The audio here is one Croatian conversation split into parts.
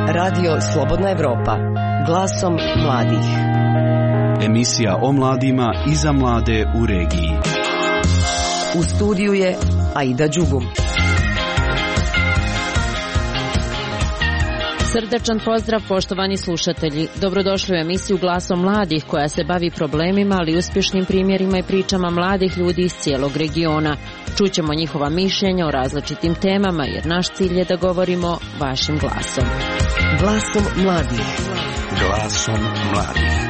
Radio Slobodna Evropa, glasom mladih. Emisija o mladima i za mlade u regiji. U studiju je Aida Đugum. Srdačan pozdrav, poštovani slušatelji. Dobrodošli u emisiju Glasom mladih koja se bavi problemima, ali uspješnim primjerima i pričama mladih ljudi iz cijelog regiona. Čućemo njihova mišljenja o različitim temama jer naš cilj je da govorimo vašim glasom. Glasom mladih. Glasom mladih.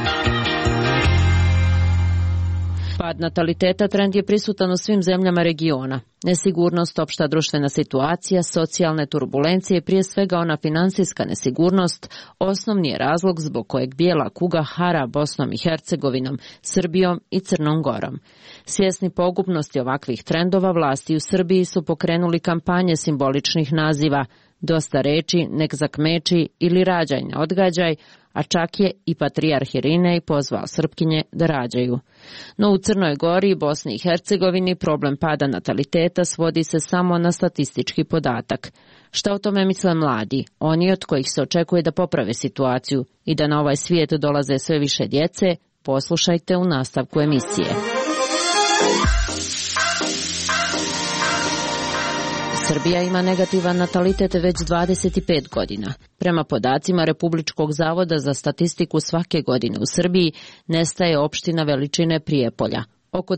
Pad nataliteta trend je prisutan u svim zemljama regiona. Nesigurnost, opšta društvena situacija, socijalne turbulencije i prije svega ona financijska nesigurnost osnovni je razlog zbog kojeg bijela kuga hara Bosnom i Hercegovinom, Srbijom i Crnom Gorom. Svjesni pogubnosti ovakvih trendova, vlasti u Srbiji su pokrenuli kampanje simboličnih naziva Dosta reči, nek zakmeči ili Rađaj ne odgađaj, a čak je i patrijarh Irinej pozvao Srpkinje da rađaju. No u Crnoj Gori i Bosni i Hercegovini problem pada nataliteta svodi se samo na statistički podatak. Šta o tome misle mladi, oni od kojih se očekuje da poprave situaciju i da na ovaj svijet dolaze sve više djece, poslušajte u nastavku emisije. Srbija ima negativan natalitet već 25 godina. Prema podacima Republičkog zavoda za statistiku svake godine u Srbiji nestaje opština veličine Prijepolja, oko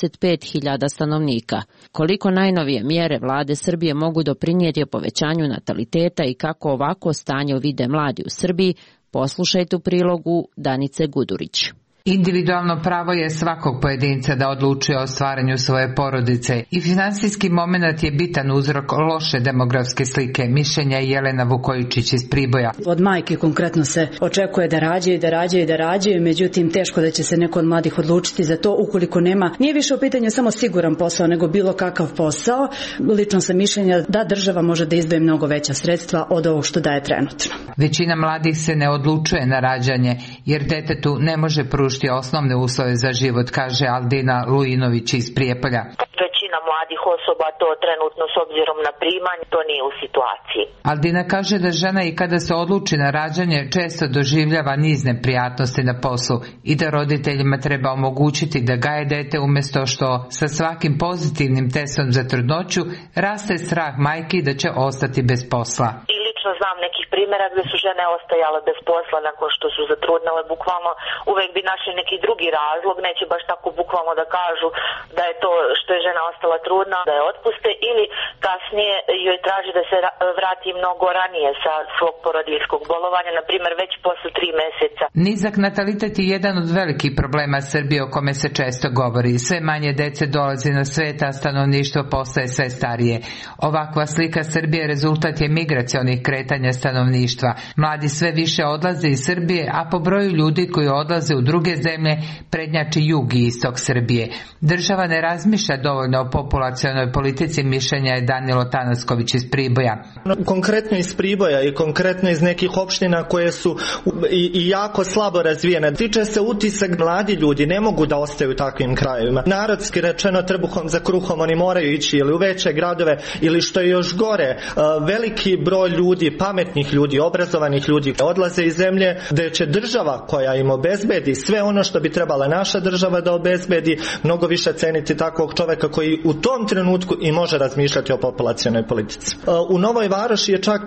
35.000 stanovnika. Koliko najnovije mjere vlade Srbije mogu doprinijeti povećanju nataliteta i kako ovako stanje vide mladi u Srbiji, poslušajte u prilogu Danice Gudurić. Individualno pravo je svakog pojedinca da odlučuje o stvaranju svoje porodice i finansijski moment je bitan uzrok loše demografske slike, mišljenja Jelena Vukojičić iz Priboja. Od majke konkretno se očekuje da rađaju, međutim teško da će se neko od mladih odlučiti za to ukoliko nema. Nije više u pitanju samo siguran posao, nego bilo kakav posao. Lično sam mišljenja da država može da izdvoji mnogo veća sredstva od ovog što daje trenutno. Većina mladih se ne odlučuje na rađanje jer detetu ne može pružiti osnovne uslove za život, kaže Aldina Lujinović iz Prijepolja. Većina mladih osoba to trenutno s obzirom na primanje to nije u situaciji. Aldina kaže da žena i kada se odluči na rađanje često doživljava niz neprijatnosti na poslu i da roditeljima treba omogućiti da gaje dete umjesto što sa svakim pozitivnim testom za trudnoću raste strah majki da će ostati bez posla. Znam nekih primjera gdje su žene ostajale bez posla nakon što su zatrudnele, bukvalno uvijek bi našli neki drugi razlog, neće baš tako bukvalno da kažu da je to što je žena ostala trudna, da je otpuste ili kasnije joj traži da se vrati mnogo ranije sa svog porodiljskog bolovanja, na primjer već posle 3 mjeseca. Nizak natalitet je jedan od velikih problema Srbije o kome se često govori. Sve manje dece dolazi na svijet, a stanovništvo postaje sve starije. Ovakva slika Srbije rezultat je migracionih kretanja stanovništva. Mladi sve više odlaze iz Srbije, a po broju ljudi koji odlaze u druge zemlje prednjači jug i istok Srbije. Država ne razmišlja dovoljno o populacionoj politici, mišljenja je Danilo Tanasković iz Priboja. Konkretno iz Priboja i konkretno iz nekih opština koje su i jako slabo razvijene. Tiče se utisak, mladi ljudi ne mogu da ostaju u takvim krajevima. Narodski rečeno, trbuhom za kruhom, oni moraju ići ili u veće gradove ili što je još gore, veliki broj ljudi, pametnih ljudi, obrazovanih ljudi odlaze iz zemlje gdje će država koja im obezbedi sve ono što bi trebala naša država da obezbedi, mnogo više ceniti takvog čovjeka koji u tom trenutku i može razmišljati o populacionoj politici. U Novoj Varoši je čak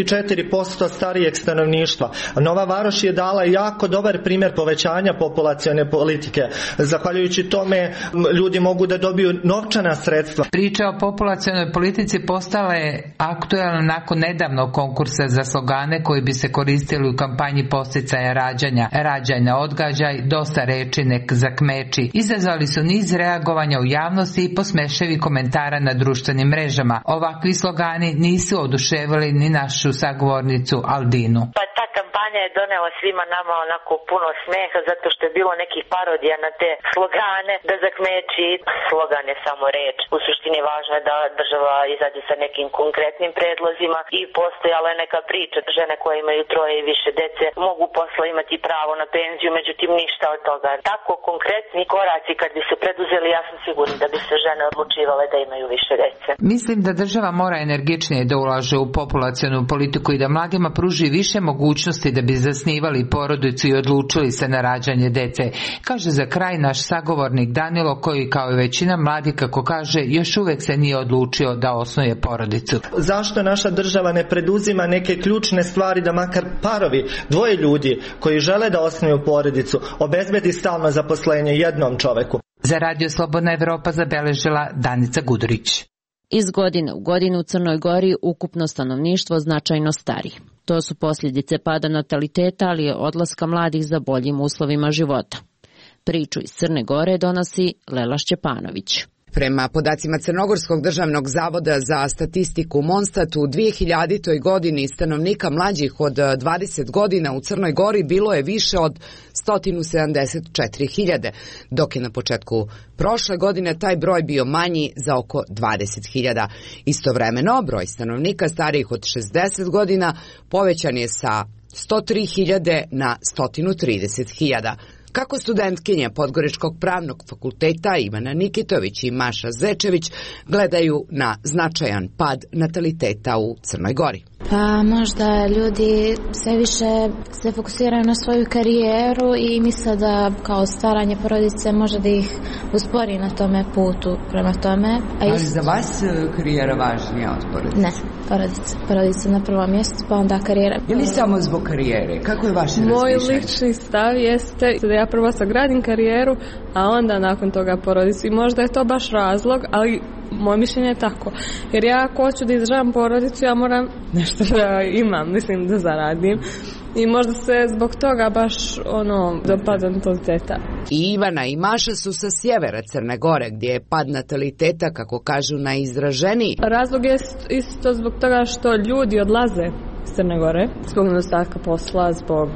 54% starijeg stanovništva. Nova Varoš je dala jako dobar primjer povećanja populacione politike. Zahvaljujući tome ljudi mogu da dobiju novčana sredstva. Priča o populacionoj politici postala je aktualna nakon nedavnog konkursa za slogane koji bi se koristili u kampanji podsticaja rađanja. Rađaj ne odgađaj, dosta reči nek zakmeči. Izazvali su niz reagovanja u javnosti i posmeševi komentara na društvenim mrežama. Ovakvi slogani nisu oduševili ni našu sagovornicu Aldinu. Pa ta kampanja kampanja je donela svima nama onako puno smeha zato što je bilo nekih parodija na te slogane, da zakmeći slogan je samo reč. U suštini važno je da država izađe sa nekim konkretnim predlozima i postojala je neka priča, žene koje imaju 3 i više dece mogu posle imati pravo na penziju, međutim ništa od toga. Tako konkretni koraci kad bi se preduzeli, ja sam sigurna da bi se žene odlučivale da imaju više dece. Mislim da država mora energičnije da ulaže u populacionu politiku i da mladima pruži više mogućnosti da bi zasnivali porodicu i odlučili se na rađanje dece, kaže za kraj naš sagovornik Danilo, koji kao i većina mladih, kako kaže, još uvek se nije odlučio da osnuje porodicu. Zašto naša država ne preduzima neke ključne stvari da makar parovi, 2 ljudi koji žele da osnuju porodicu, obezbedi stalno zaposlenje jednom čoveku? Za Radio Slobodna Evropa zabeležila Danica Gudurić. Iz godine u godinu u Crnoj Gori ukupno stanovništvo značajno stari. To su posljedice pada nataliteta, ali i odlaska mladih za boljim uslovima života. Priču iz Crne Gore donosi Lela Šćepanović. Prema podacima Crnogorskog državnog zavoda za statistiku Monstat, u 2000. godini stanovnika mlađih od 20 godina u Crnoj Gori bilo je više od 174.000, dok je na početku prošle godine taj broj bio manji za oko 20.000. Istovremeno, broj stanovnika starijih od 60 godina povećan je sa 103.000 na 130.000. Kako studentkinje Podgoričkog pravnog fakulteta Ivana Nikitović i Maša Zečević gledaju na značajan pad nataliteta u Crnoj Gori? Pa možda ljudi sve više se fokusiraju na svoju karijeru i misle da kao stvaranje porodice može da ih uspori na tome putu prema tome. Ali za vas karijera važnija od porodice? Ne, porodica na prvom mjestu, pa onda karijera. Je li samo zbog karijere? Kako je vaše razmišljanje? Moj lični stav jeste da ja prvo sagradim karijeru, a onda nakon toga porodicu. I možda je to baš razlog, ali moje mišljenje je tako. Jer ja ako hoću da izdržavam porodicu, ja moram nešto da imam, mislim da zaradim. I možda se zbog toga baš dopada nataliteta. I Ivana i Maša su sa sjevera Crne Gore, gdje je pad nataliteta, kako kažu, najizraženiji. Razlog je isto zbog toga što ljudi odlaze iz Crne Gore, zbog nedostatka posla, zbog,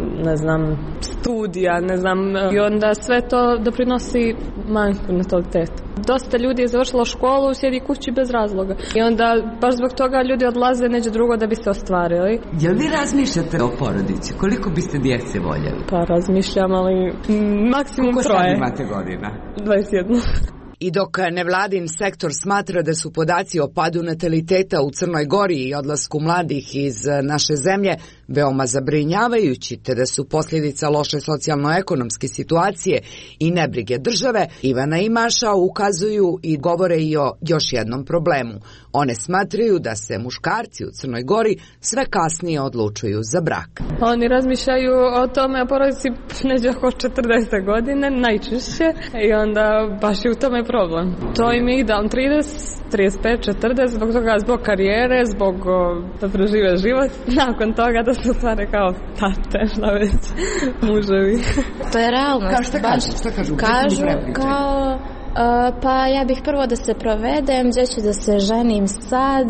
studija, i onda sve to doprinosi manjku nataliteta. Dosta ljudi je završilo školu, sjedi kući bez razloga. I onda baš zbog toga ljudi odlaze neđe drugo da bi se ostvarili. Jel vi razmišljate o porodici? Koliko biste djece voljeli? Pa razmišljam, ali maksimum 3. Koliko sad imate godina? 21. I dok nevladin sektor smatra da su podaci o padu nataliteta u Crnoj Gori i odlasku mladih iz naše zemlje veoma zabrinjavajući, te da su posljedica loše socijalno-ekonomske situacije i nebrige države, Ivana i Maša ukazuju i govore i o još jednom problemu. One smatraju da se muškarci u Crnoj Gori sve kasnije odlučuju za brak. Oni razmišljaju o tome, o porodici neđe oko 40 godine, najčešće, i onda baš je u tome problem. To im je idealno 30, 35, 40, zbog toga, zbog karijere, zbog da prežive život, nakon toga da se stvare kao tate, šta već, muževi. To je realnost. Šta kažu? Kažu kao, pa ja bih prvo da se provedem, gdje ću da se ženim sad,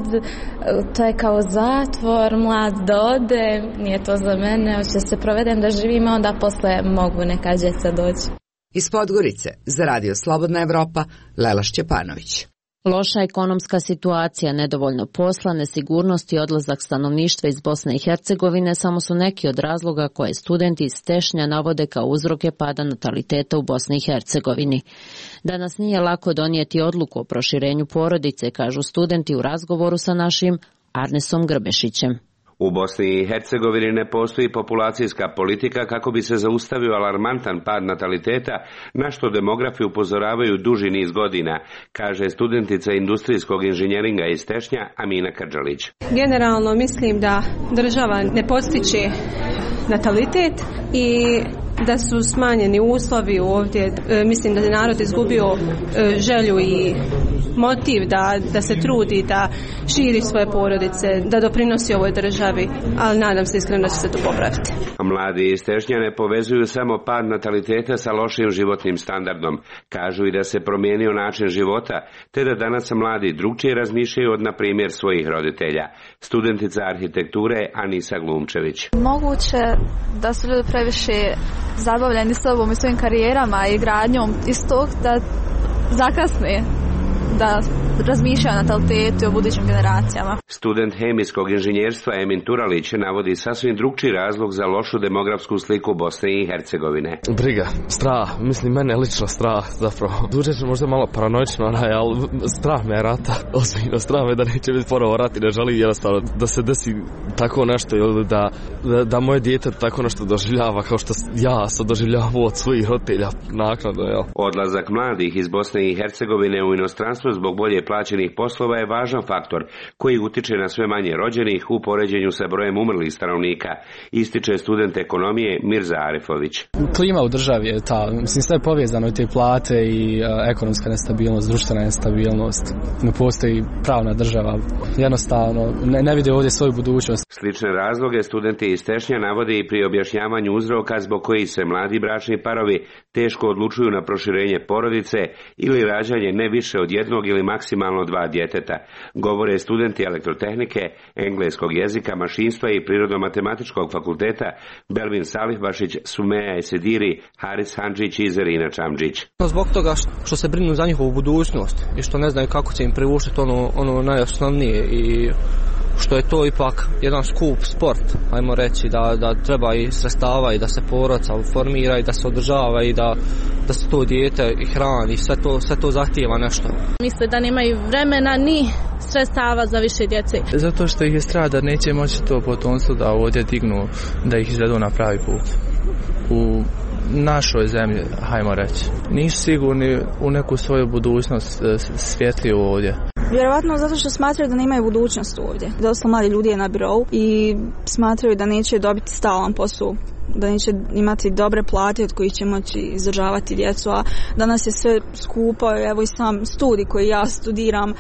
to je kao zatvor, mlad da ode, nije to za mene, hoću da se provedem, da živim, onda posle mogu neka djeca doći. Iz Podgorice za Radio Slobodna Evropa, Lela Šćepanović. Loša ekonomska situacija, nedovoljno posla, nesigurnost i odlazak stanovništva iz Bosne i Hercegovine samo su neki od razloga koje studenti iz Tešnja navode kao uzroke pada nataliteta u Bosni i Hercegovini. Danas nije lako donijeti odluku o proširenju porodice, kažu studenti u razgovoru sa našim Arnesom Grbešićem. U Bosni i Hercegovini ne postoji populacijska politika kako bi se zaustavio alarmantan pad nataliteta, na što demografi upozoravaju duži niz godina, kaže studentica industrijskog inženjeringa iz Tešnja Amina Krdžalić. Generalno mislim da država ne postiče natalitet i da su smanjeni uslovi ovdje. Mislim da je narod izgubio želju i motiv da se trudi, da širi svoje porodice, da doprinosi ovoj državi, ali nadam se iskreno da će se to popraviti. Mladi iz Tešnja ne povezuju samo pad nataliteta sa lošim životnim standardom. Kažu i da se promijenio način života, te da danas mladi drugčije razmišljaju od, na primjer, svojih roditelja. Studentica arhitekture Anisa Glumčević. Moguće da su ljudi previše zabavljeni sobom i svojim karijerama i gradnjom istog da zakasne da razmišljaju o natalitetu i o budućim generacijama. Student hemijskog inženjerstva Emin Turalić navodi sasvim drugčiji razlog za lošu demografsku sliku Bosne i Hercegovine. Briga, strah, mislim mene lično strah zapravo. Zvučeće možda malo paranoično, ali strah me je rata. Ozbiljno, strah me da neće biti ponovo rat i ne želi jednostavno da se desi tako nešto ili da moje dijete tako nešto doživljava kao što ja sam doživljavao od svojih roditelja naknadno. Odlazak mladih iz Bosne i Hercegovine u inostranstvo zbog bolje plaćenih poslova je važan faktor koji utiče na sve manje rođenih u poređenju sa brojem umrlih stanovnika, ističe student ekonomije Mirza Arifović. Klima u državi je ta, mislim sve je povezano i te plate i ekonomska nestabilnost, društvena nestabilnost. Ne postoji pravna država, jednostavno ne vide ovdje svoju budućnost. Slične razloge studenti iz Tešnja navode i pri objašnjavanju uzroka zbog kojih se mladi bračni parovi teško odlučuju na proširenje porodice ili rađanje ne više od jednog ili maksimalno 2 djeteta. Govore studenti elektrotehnike, engleskog jezika, mašinstva i prirodno-matematičkog fakulteta Belvin Salihbašić, Sumeja Esediri, Haris Handžić i Zerina Čamđić. Zbog toga što se brinu za njihovu budućnost i što ne znaju kako će im privušiti ono najosnovnije i što je to ipak jedan skup sport, ajmo reći, da treba i sredstava i da se porodica formira i da se održava i da se to dijete i hrani, sve to zahtijeva nešto. Misle da nemaju vremena ni sredstava za više djece. Zato što ih je strah da neće moći to potomstvo da ovdje dignu, da ih izvedu na pravi put. U našoj zemlji, hajmo reći. Nisu sigurni u neku svoju budućnost svjetliju ovdje. Vjerovatno zato što smatraju da nemaju budućnost ovdje. Dosta mladi ljudi je na birou i smatraju da neće dobiti stalan posao, da neće imati dobre plate od kojih će moći izdržavati djecu, a danas je sve skupo, evo i sam studij koji ja studiram,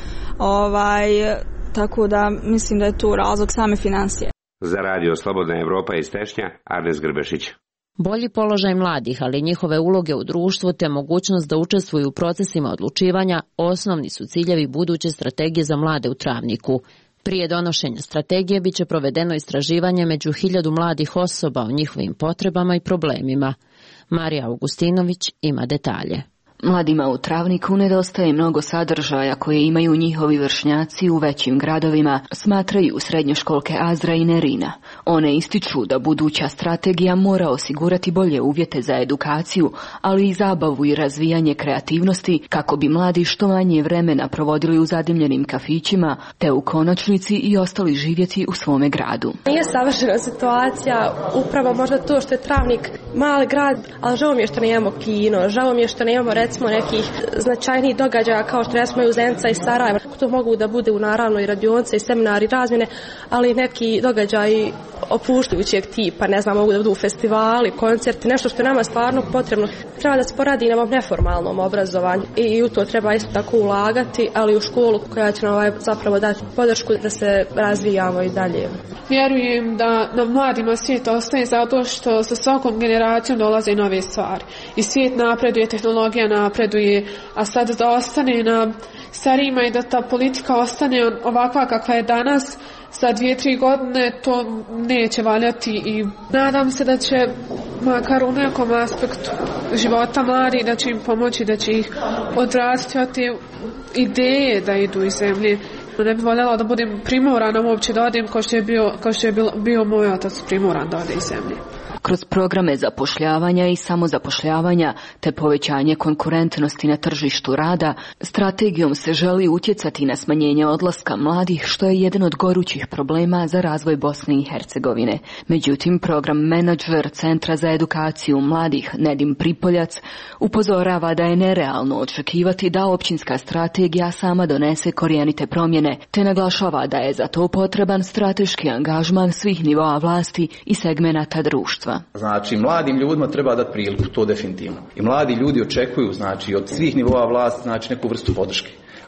tako da mislim da je to razlog same financije. Za Radio Slobodna Evropa iz Tešnja, Arnes Grbešić. Bolji položaj mladih, ali i njihove uloge u društvu te mogućnost da učestvuju u procesima odlučivanja osnovni su ciljevi buduće strategije za mlade u Travniku. Prije donošenja strategije biće provedeno istraživanje među 1000 mladih osoba o njihovim potrebama i problemima. Marija Augustinović ima detalje. Mladima u Travniku nedostaje mnogo sadržaja koje imaju njihovi vršnjaci u većim gradovima, smatraju srednjoškolke Azra i Nerina. One ističu da buduća strategija mora osigurati bolje uvjete za edukaciju, ali i zabavu i razvijanje kreativnosti kako bi mladi što manje vremena provodili u zadimljenim kafićima, te u konačnici i ostali živjeti u svome gradu. Nije savršena situacija, upravo možda to što je Travnik mali grad, ali žao mi je što nemamo kino, žao mi je što nemamo recimo nekih značajnijih događaja kao što recimo u Zenica i Sarajeva. To mogu da bude u naravno i radionice i seminari i razmjene, ali neki događaji opuštajućeg tipa, ne znam, mogu da budu festivali, koncerti, nešto što je nama stvarno potrebno. Treba da se poradi na ovom neformalnom obrazovanju i u to treba isto tako ulagati, ali u školu koja će nam zapravo dati podršku da se razvijamo i dalje. Vjerujem da nam mladima svijet ostaje zato što sa svakom generacijom dolaze nove stvari. I svijet napreduje, tehnologija napreduje, a sad da ostane na starijima i da ta politika ostane ovakva kakva je danas, za 2-3 godine to neće valjati i nadam se da će makar u nekom aspektu života mladi da će im pomoći, da će ih odraziti od te ideje da idu iz zemlje. Ne bih voljela da budem primorana uopće da odim kao što je bio moj otac primoran da ode iz zemlje. Kroz programe zapošljavanja i samozapošljavanja te povećanje konkurentnosti na tržištu rada, strategijom se želi utjecati na smanjenje odlaska mladih, što je jedan od gorućih problema za razvoj Bosne i Hercegovine. Međutim, program menadžer Centra za edukaciju mladih Nedim Pripoljac upozorava da je nerealno očekivati da općinska strategija sama donese korijenite promjene, te naglašava da je za to potreban strateški angažman svih nivoa vlasti i segmenata društva. Znači, mladim ljudima treba dati priliku, to definitivno. I mladi ljudi očekuju, znači, od svih nivoa vlasti, znači, neku vrstu podrške.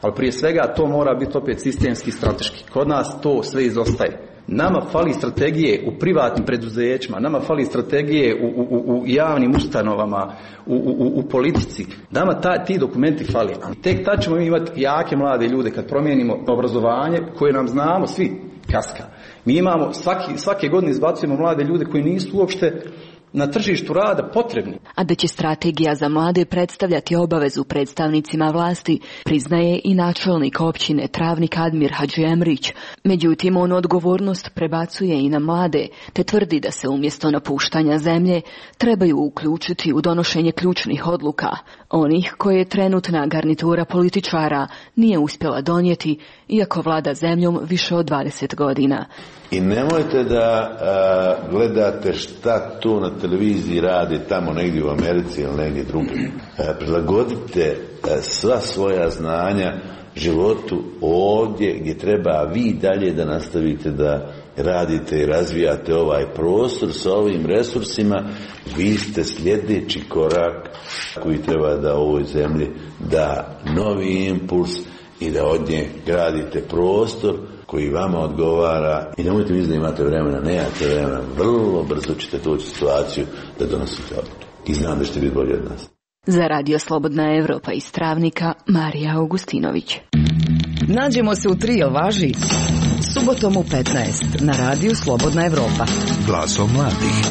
Ali prije svega to mora biti opet sistemski, strateški. Kod nas to sve izostaje. Nama fali strategije u privatnim preduzećima, nama fali strategije u javnim ustanovama, u politici. Nama ti dokumenti fali. Tek tad ćemo imati jake mlade ljude kad promijenimo obrazovanje koje nam znamo svi kaska. Mi imamo, svake godine izbacujemo mlade ljude koji nisu uopšte na tržištu rada potrebni. A da će strategija za mlade predstavljati obavezu predstavnicima vlasti, priznaje i načelnik općine Travnik Admir Hadžiemrić. Međutim, on odgovornost prebacuje i na mlade, te tvrdi da se umjesto napuštanja zemlje trebaju uključiti u donošenje ključnih odluka, onih koje trenutna garnitura političara nije uspjela donijeti, iako vlada zemljom više od 20 godina. I nemojte da gledate šta tu na televiziji radi tamo negdje u Americi ili negdje drugdje. Prilagodite sva svoja znanja životu ovdje gdje treba vi dalje da nastavite da radite i razvijate ovaj prostor sa ovim resursima. Vi ste sljedeći korak koji treba da ovoj zemlji da novi impuls i da od nje gradite prostor koji vama odgovara. I nemojte misliti da imate vremena, nemate vremena, vrlo brzo ćete doći u situaciju da donosite odluke. I znam da ćete biti bolji od nas. Za Radio Slobodna Evropa iz Travnika, Marija Augustinović. Nađemo se u Trijel važi subotom u 15 na Radiju Slobodna Evropa. Glasom mladih.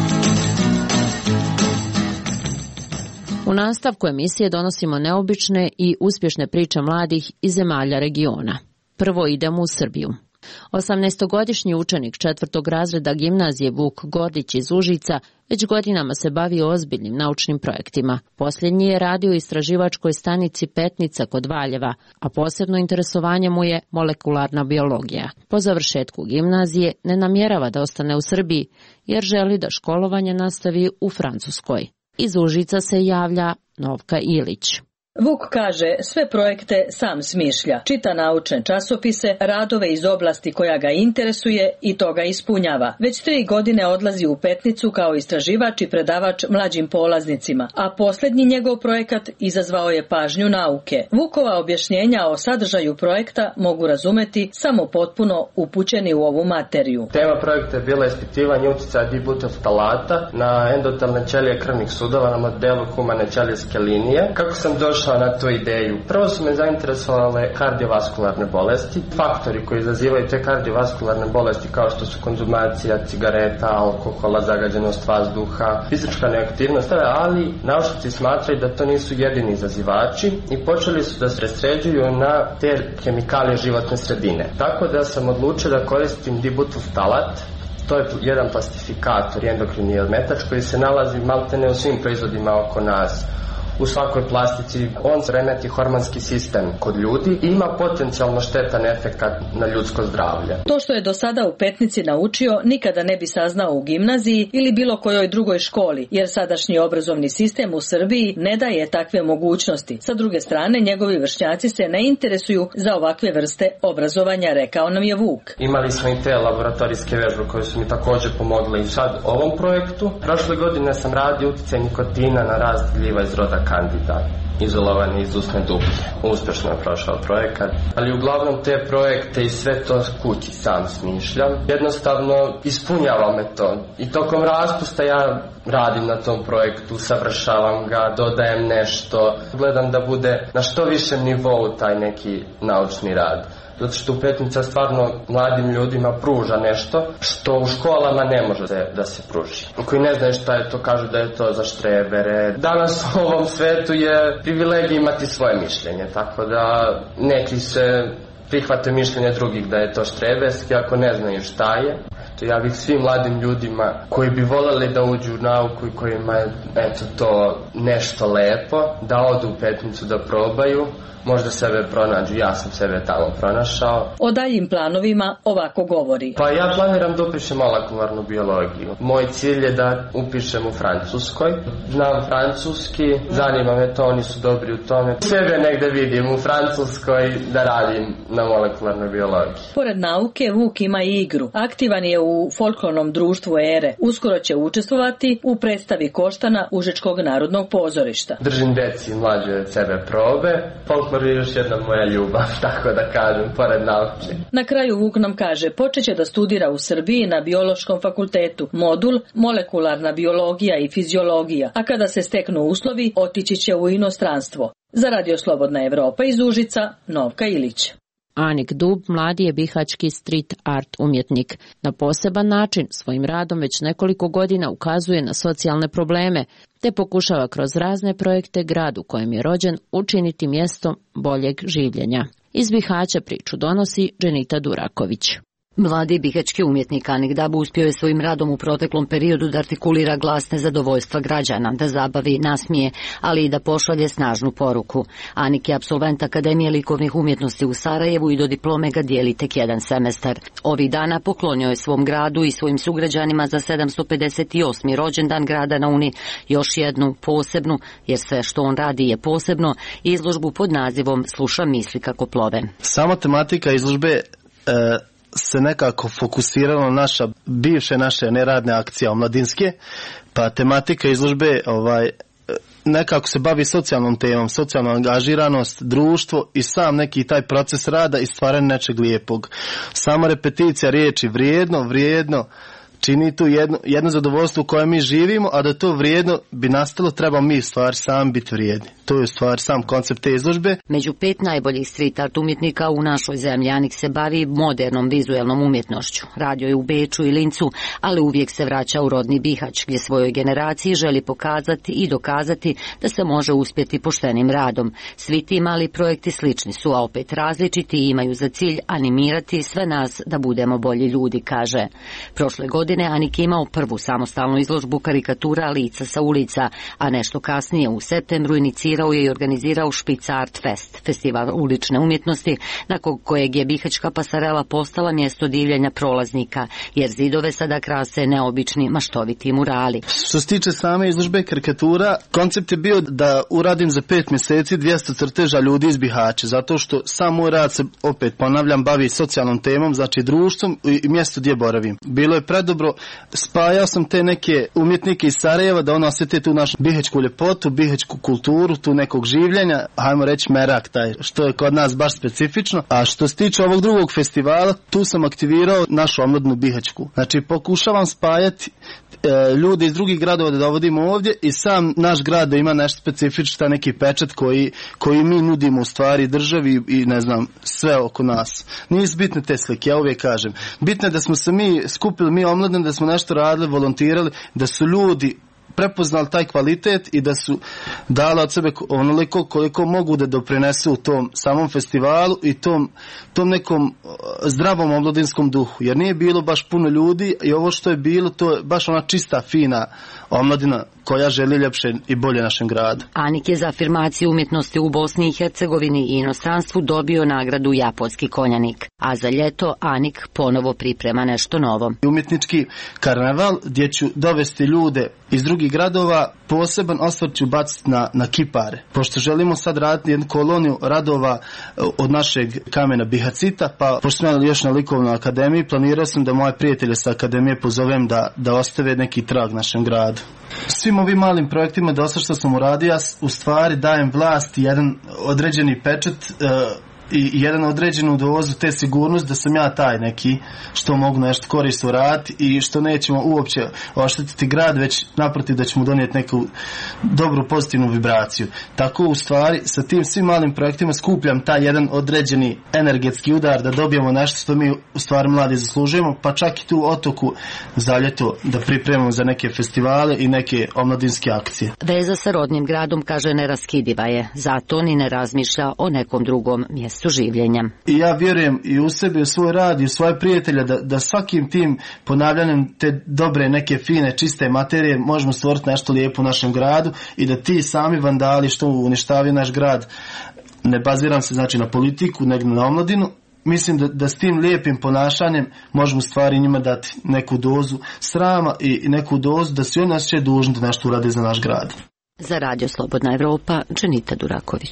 U nastavku emisije donosimo neobične i uspješne priče mladih iz zemalja regiona. Prvo idemo u Srbiju. 18-godišnji učenik 4. razreda gimnazije Vuk Gordić iz Užica već godinama se bavi ozbiljnim naučnim projektima. Posljednji je radio u istraživačkoj stanici Petnica kod Valjeva, a posebno interesovanje mu je molekularna biologija. Po završetku gimnazije ne namjerava da ostane u Srbiji, jer želi da školovanje nastavi u Francuskoj. Iz Užica se javlja Novka Ilić. Vuk kaže, sve projekte sam smišlja, čita naučne časopise, radove iz oblasti koja ga interesuje i to ga ispunjava. Već 3 godine odlazi u Petnicu kao istraživač i predavač mlađim polaznicima, a posljednji njegov projekat izazvao je pažnju nauke. Vukova objašnjenja o sadržaju projekta mogu razumeti samo potpuno upućeni u ovu materiju. Tema projekta je bila ispitivanje utjecaja dibutoftalata na endotelne ćelije krvnih sudova na modelu humane ćelijske linije. Kako sam došao na tu ideju? Prvo su me zainteresovale kardiovaskularne bolesti, faktori koji izazivaju te kardiovaskularne bolesti kao što su konzumacija cigareta, alkohola, zagađenost vazduha, fizička neaktivnost, ali naučnici smatraju da to nisu jedini izazivači i počeli su da se sređuju na te hemikalije životne sredine. Tako da sam odlučio da koristim dibutoftalat. To je jedan plastifikator, endokrini odmetač koji se nalazi maltene u svim proizvodima oko nas. U svakoj plastici on remeti hormonski sistem kod ljudi i ima potencijalno štetan efekat na ljudsko zdravlje. To što je do sada u Petnici naučio nikada ne bi saznao u gimnaziji ili bilo kojoj drugoj školi, jer sadašnji obrazovni sistem u Srbiji ne daje takve mogućnosti. Sa druge strane, njegovi vršnjaci se ne interesuju za ovakve vrste obrazovanja, rekao nam je Vuk. Imali smo i te laboratorijske vežbe koje su mi također pomogle i sad ovom projektu. Prošle godine sam radio utjecaj nikotina na rast gljiva iz roda Candida, izolovani iz usne dublje. Uspješno je prošao projekat, ali uglavnom te projekte i sve to kući sam smišljam. Jednostavno ispunjava me to i tokom raspusta ja radim na tom projektu, savršavam ga, dodajem nešto, gledam da bude na što višem nivou taj neki naučni rad. Zato što Petnica stvarno mladim ljudima pruža nešto što u školama ne može da se pruži. Koji ne znaju šta je to, kažu da je to za štrebere. Danas u ovom svetu je privilegija imati svoje mišljenje, tako da neki se prihvate mišljenje drugih da je to štreberski ako ne znaju šta je. Ja bih svim mladim ljudima koji bi voljeli da uđu u nauku i kojima je to nešto lepo, da odu u Petnicu da probaju, možda sebe pronađu, ja sam sebe tamo pronašao. O daljim planovima ovako govori. Pa ja planiram da upišem molekularnu biologiju. Moj cilj je da upišem u Francuskoj. Znam francuski, zanima me to, oni su dobri u tome. Sebe negde vidim u Francuskoj da radim na molekularnoj biologiji. Pored nauke, Vuk ima i igru. Aktivan je u u folklornom društvu Ere. Uskoro će učestvovati u predstavi Koštana Užičkog narodnog pozorišta. Držim deci mlađe od sebe probe. Folklor je još jedna moja ljubav, tako da kažem, pored nauke. Na kraju Vuk nam kaže, počeće da studira u Srbiji na Biološkom fakultetu, modul molekularna biologija i fiziologija, a kada se steknu uslovi, otići će u inostranstvo. Za Radio Slobodna Evropa iz Užica, Novka Ilić. Anik Dub mladi je bihaćki street art umjetnik. Na poseban način svojim radom već nekoliko godina ukazuje na socijalne probleme, te pokušava kroz razne projekte grad u kojem je rođen učiniti mjestom boljeg življenja. Iz Bihaća priču donosi Dženita Duraković. Mladi bihaćki umjetnik Anik Dab uspio je svojim radom u proteklom periodu da artikulira glas nezadovoljstva građana, da zabavi, nasmije, ali i da pošalje snažnu poruku. Anik je apsolvent Akademije likovnih umjetnosti u Sarajevu i do diplome ga dijeli tek jedan semestar. Ovih dana poklonio je svom gradu i svojim sugrađanima za 758. rođendan grada na Uni još jednu posebnu, jer sve što on radi je posebno, izložbu pod nazivom Sluša misli kako plove. Sama tematika izložbe se nekako fokusiralo naše neradne akcije omladinske, pa tematika izložbe nekako se bavi socijalnom temom, socijalna angažiranost, društvo i sam neki taj proces rada i stvaranje nečeg lijepog. Sama repeticija riječi vrijedno čini tu jedno zadovoljstvo u kojem mi živimo, a da to vrijedno bi nastalo, treba mi stvari sami biti vrijedni. To je stvar sam koncept te izložbe. Među 5 najboljih street art umjetnika u našoj zemlji Anik se bavi modernom vizuelnom umjetnošću. Radio je u Beču i Lincu, ali uvijek se vraća u rodni Bihać, gdje svojoj generaciji želi pokazati i dokazati da se može uspjeti poštenim radom. Svi ti mali projekti slični su, a opet različiti i imaju za cilj animirati sve nas da budemo bolji ljudi, kaže. Prošle godine Anik je imao prvu samostalnu izložbu karikatura lica sa ulica, a nešto kasnije u septembru inicirao je i organizirao Špic Art Fest, festival ulične umjetnosti, nakon kojeg je bihaćka pasarela postala mjesto divljenja prolaznika, jer zidove sada krase neobični maštoviti murali. Što se tiče same izložbe karikatura, koncept je bio da uradim za 5 mjeseci 200 crteža ljudi iz Bihaća, zato što sam moj rad se, opet ponavljam, bavi socijalnom temom, znači društvom i mjesto gdje boravim. Bilo je predobro, spajao sam te neke umjetnike iz Sarajeva da ono osjete tu našu bihaćku ljepotu, bihaćku kulturu, tu nekog življenja, hajmo reći merak taj, što je kod nas baš specifično. A što se tiče ovog drugog festivala, tu sam aktivirao našu omladnu bihaćku. Znači pokušavam spajati ljudi iz drugih gradova da dovodimo ovdje i sam naš grad da ima nešto specifično, neki pečat koji mi nudimo u stvari državi i ne znam, sve oko nas. Nisu bitne te slike, ja uvijek kažem. Bitno je da smo se mi skupili, mi omladni, da smo nešto radili, volontirali, da su ljudi prepoznali taj kvalitet i da su dali od sebe onoliko koliko mogu da doprinesu u tom samom festivalu i tom nekom zdravom omladinskom duhu. Jer nije bilo baš puno ljudi i ovo što je bilo, to je baš ona čista, fina omladina koja želi ljepše i bolje našem gradu. Anik je za afirmaciju umjetnosti u Bosni i Hercegovini i inostranstvu dobio nagradu Japonski konjanik, a za ljeto Anik ponovo priprema nešto novo. Umjetnički karneval gdje ću dovesti ljude iz drugih gradova, poseban osvrt ću baciti na kipare. Pošto želimo sad raditi jednu koloniju radova od našeg kamena Bihacita, pa pošto smo još na likovnoj akademiji, planirao sam da moje prijatelje sa akademije pozovem da ostave neki trag našem gradu. Svim ovim malim projektima dosta što sam uradio, ja u stvari dajem vlast jedan određeni pečat i jedan određenu dozu te sigurnost da sam ja taj neki što mogu nešto korisno raditi i što nećemo uopće oštetiti grad, već naprotiv da ćemo donijeti neku dobru pozitivnu vibraciju. Tako u stvari sa tim svim malim projektima skupljam taj jedan određeni energetski udar da dobijemo nešto što mi u stvari mladi zaslužujemo, pa čak i tu otoku za ljeto da pripremamo za neke festivale i neke omladinske akcije. Veza sa rodnim gradom, kaže, neraskidiva je, zato ni ne razmišlja o nekom drugom mjestu življenja. I ja vjerujem i u sebi, u svoj rad i u svoje prijatelja da svakim tim ponavljanjem te dobre, neke fine, čiste materije možemo stvoriti nešto lijepo u našem gradu i da ti sami vandali što uništavaju naš grad, ne baziram se znači na politiku, nego na omladinu. Mislim da s tim lijepim ponašanjem možemo stvari njima dati neku dozu srama i neku dozu da se oni osjećaju dužni da nešto urade za naš grad. Za Radio Slobodna Evropa, Dženita Duraković.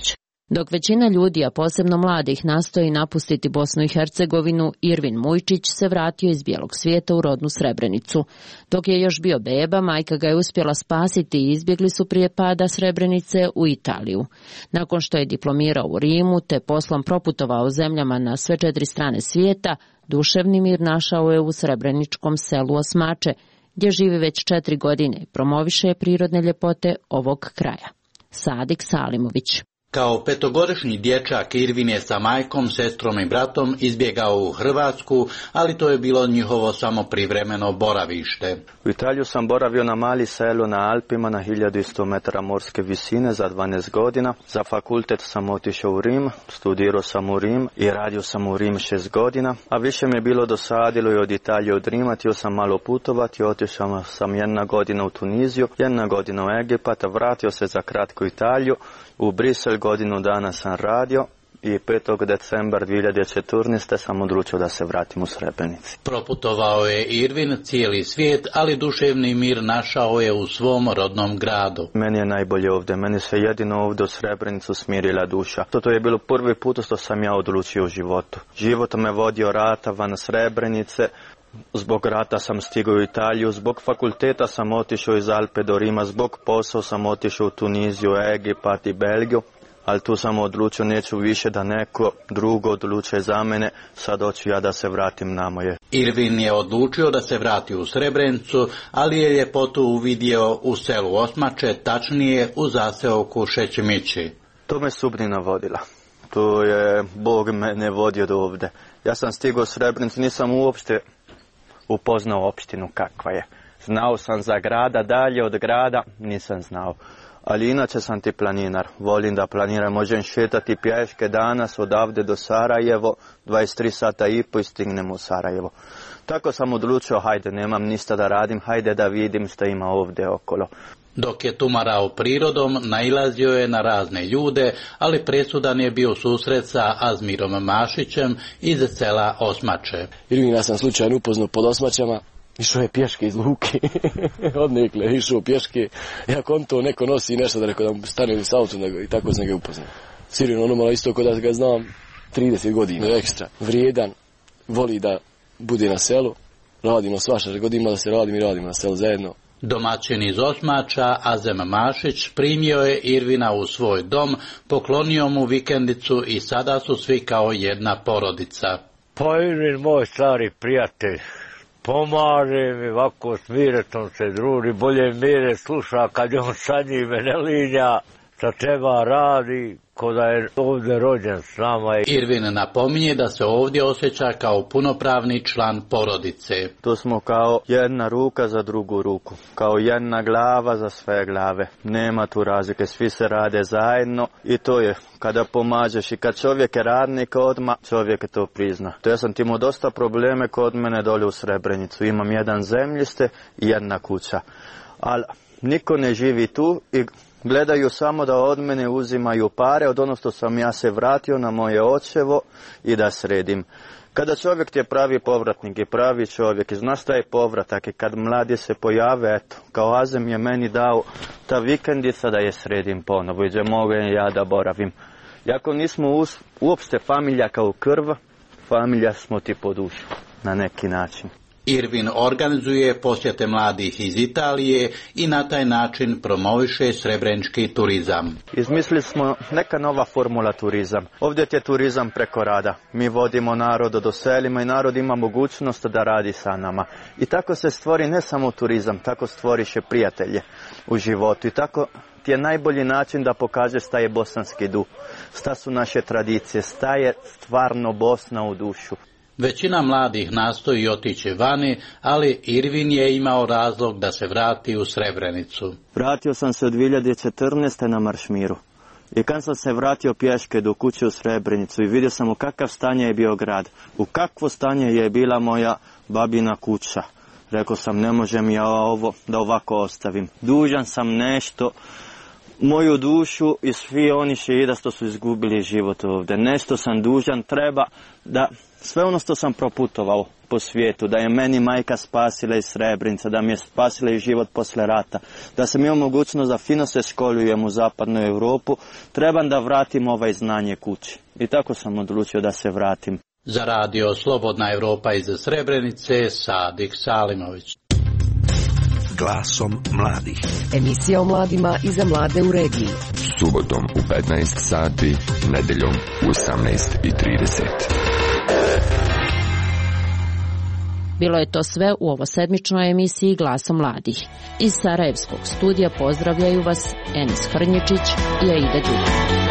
Dok većina ljudi, a posebno mladih, nastoji napustiti Bosnu i Hercegovinu, Irvin Mujčić se vratio iz bijelog svijeta u rodnu Srebrenicu. Dok je još bio beba, majka ga je uspjela spasiti i izbjegli su prije pada Srebrenice u Italiju. Nakon što je diplomirao u Rimu te poslom proputovao zemljama na sve 4 strane svijeta, duševni mir našao je u srebreničkom selu Osmače, gdje živi već 4 godine i promoviše prirodne ljepote ovog kraja. Sadik Salimović. Kao 5-godišnji dječak Irvin je sa majkom, sestrom i bratom izbjegao u Hrvatsku, ali to je bilo njihovo samo privremeno boravište. U Italiju sam boravio na mali selu na Alpima na 1100 metara morske visine za 12 godina. Za fakultet sam otišao u Rim, studirao sam u Rim i radio sam u Rim 6 godina, a više mi je bilo dosadilo i od Italije od Rima, htio sam malo putovati, otišao sam 1 godina u Tuniziju, 1 godina u Egipat, vratio se za kratku Italiju. U Brisel godinu dana sam radio i 5. decembra 2014. sam odlučio da se vratim u Srebrenici. Proputovao je Irvin cijeli svijet, ali duševni mir našao je u svom rodnom gradu. Meni je najbolje ovdje, meni se jedino ovdje u Srebrenicu smirila duša. To je bilo prvi put što sam ja odlučio u životu. Život me vodio rata van Srebrenice. Zbog rata sam stigao u Italiju, zbog fakulteta sam otišao iz Alpe do Rima, zbog posla sam otišao u Tuniziju, Egipat i Belgiju, ali tu sam odlučio neću više da neko drugo odlučuje za mene, sad hoću ja da se vratim na moje. Irvin je odlučio da se vrati u Srebrenicu, ali je ljepotu uvidio u selu Osmače, tačnije u zaseoku Šećimići. To me sudbina vodila. To je Bog mene vodio do ovdje. Ja sam stigao u Srebrenicu, nisam uopšte upoznao opštinu kakva je. Znao sam za grada, dalje od grada nisam znao. Ali inače sam ti planinar. Volim da planiram, možem šetati pješke danas odavde do Sarajevo, 23 sata i po i stignem u Sarajevo. Tako sam odlučio, hajde, nemam ništa da radim, hajde da vidim što ima ovdje okolo. Dok je tumarao prirodom, nailazio je na razne ljude, ali presudan je bio susret sa Azmirom Mašićem iz sela Osmače. Irvina sam slučajno upoznao pod Osmačama, išao je pješke iz luke, odnekle, išao pješke, ja konto neko nosi nešto da rekao da mu stane u auto i tako sam ga upoznao. Sirino ono malo isto kod da ga znam 30 godina ekstra, vrijedan, voli da bude na selu, radimo svašta, godina da se radim i radimo na selu zajedno. Domaćin iz Osmača, Azem Mašić, primio je Irvina u svoj dom, poklonio mu vikendicu i sada su svi kao jedna porodica. Pa Irvin, moj stari prijatelj, pomaže mi, ovako smiretom se druži, bolje mire sluša kad je on sa njime ne linja, šta treba radi, ko da je ovdje rođen s nama. Irvin napominje da se ovdje osjeća kao punopravni član porodice. Tu smo kao jedna ruka za drugu ruku, kao jedna glava za sve glave. Nema tu razlike, svi se rade zajedno i to je kada pomažeš i kad čovjek je radnik odmah, čovjek to prizna. To ja sam imao dosta probleme kod mene dolje u Srebrenicu. Imam jedan zemljište i jedna kuća, ali niko ne živi tu i gledaju samo da od mene uzimaju pare od ono što sam ja se vratio na moje očevo i da sredim. Kada čovjek je pravi povratnik i pravi čovjek i zna šta je povratak i kad mladi se pojave, eto, kao Azem je meni dao ta vikendica da je sredim ponovo i da mogu ja da boravim. Iako nismo uopšte familija kao krv, familija smo ti po dušu na neki način. Irvin organizuje posjete mladih iz Italije i na taj način promoviše srebrenički turizam. Izmislili smo neka nova formula turizam. Ovdje je turizam preko rada. Mi vodimo narod do selima i narod ima mogućnost da radi sa nama. I tako se stvori ne samo turizam, tako stvoriše prijatelje u životu. I tako ti je najbolji način da pokažeš šta je bosanski duh, šta su naše tradicije, šta je stvarno Bosna u dušu. Većina mladih nastoji otići vani, ali Irvin je imao razlog da se vrati u Srebrenicu. Vratio sam se od 2014. na Maršmiru. I kad sam se vratio pješke do kuće u Srebrenicu i vidio sam u kakav stanje je bio grad, u kakvo stanje je bila moja babina kuća. Rekao sam, ne možem ja ovo da ovako ostavim. Dužan sam nešto, moju dušu i svi oni šehida što su izgubili život ovdje. Nešto sam dužan, treba da sve ono što sam proputovao, po svijetu, da je meni majka spasila iz Srebrenice, da mi je spasila i život posle rata, da sam imao mogućnost da fino se školujem u zapadnu Europu, trebam da vratim ovaj znanje kući. I tako sam odlučio da se vratim. Za radio Slobodna Europa iz Srebrenice, Sadik Salimović. Glasom mladih. Emisija o mladima i za mlade u regiji. Subotom u 15 sati, nedeljom u 18:30. Bilo je to sve u ovo sedmičnoj emisiji Glasom mladih. Iz Sarajevskog studija pozdravljaju vas Enis Hrnječić i Aida Đukić.